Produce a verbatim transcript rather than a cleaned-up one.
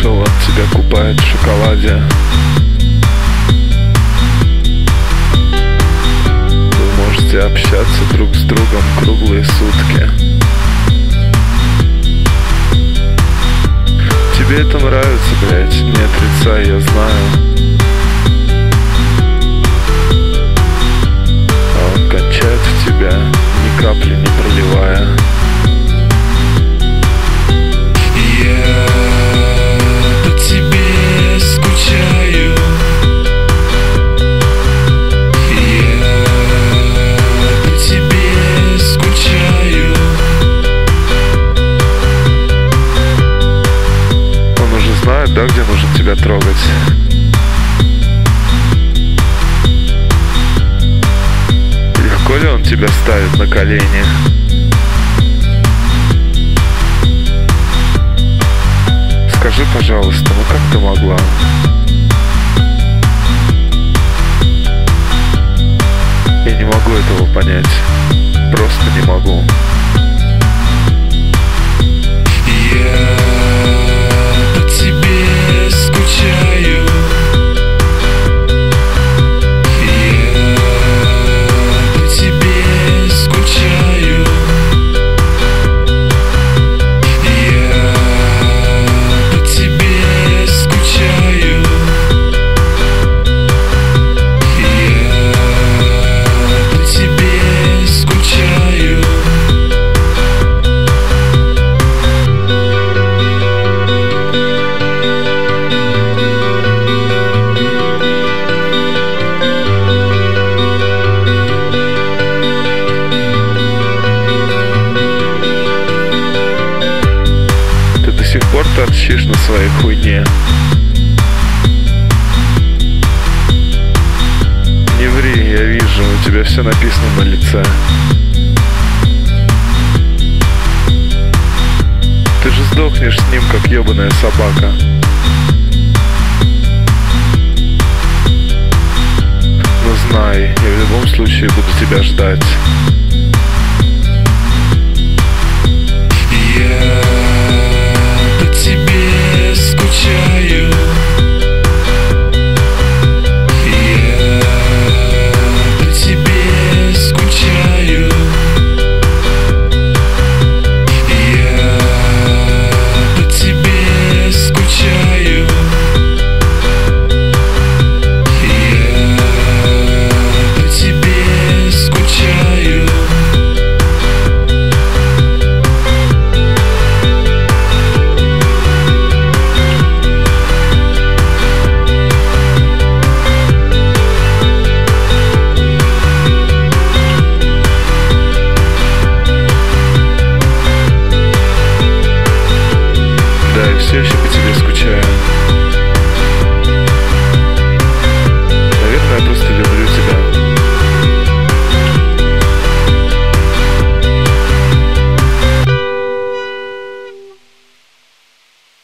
слышал, он тебя купает в шоколаде. Вы можете общаться друг с другом круглые сутки. Тебе это нравится, блядь, не отрицай, я знаю. А он кончает в тебя, ни капли не проливая. Я по тебе скучаю. Я по тебе скучаю. Он уже знает, да, где нужно тебя трогать? Легко ли он тебя ставит на колени? Скажи, пожалуйста, ну как ты могла? Я не могу этого понять. Просто не могу. Я по тебе скучаю. Я по тебе скучаю. Я по тебе скучаю. Я по тебе скучаю. Ты до сих пор торчишь на своей хуйне. Не ври, я вижу, у тебя все написано на лице. Ты же сдохнешь с ним, как ебаная собака. Но знай, я в любом случае буду тебя ждать.